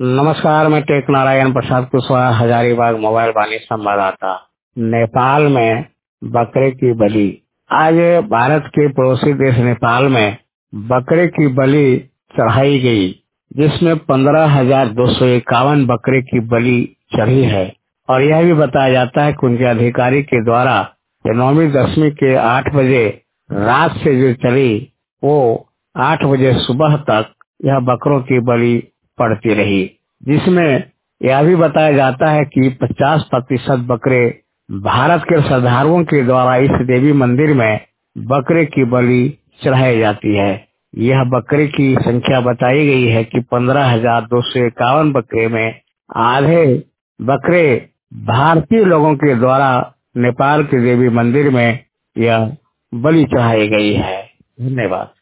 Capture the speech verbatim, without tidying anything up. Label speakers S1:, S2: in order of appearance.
S1: नमस्कार, मैं टेक नारायण प्रसाद कुशवाहा, हजारीबाग मोबाइल वाणी संवाददाता। नेपाल में बकरे की बलि। आज भारत के पड़ोसी देश नेपाल में बकरे की बलि चढ़ाई गई, जिसमें पंद्रह हजार दो सौ इक्यावन बकरे की बलि चढ़ी है। और यह भी बताया जाता है कि उनके अधिकारी के द्वारा नौवीं दसवीं के आठ बजे रात से जो चली, वो आठ बजे सुबह तक यह बकरों की बलि पड़ती रही, जिसमें यह भी बताया जाता है कि पचास प्रतिशत बकरे भारत के श्रद्धालुओं के द्वारा इस देवी मंदिर में बकरे की बलि चढ़ाई जाती है। यह बकरे की संख्या बताई गई है कि पंद्रह हजार दो सौ इक्यावन बकरे में आधे बकरे भारतीय लोगों के द्वारा नेपाल के देवी मंदिर में यह बलि चढ़ाई गई है। धन्यवाद।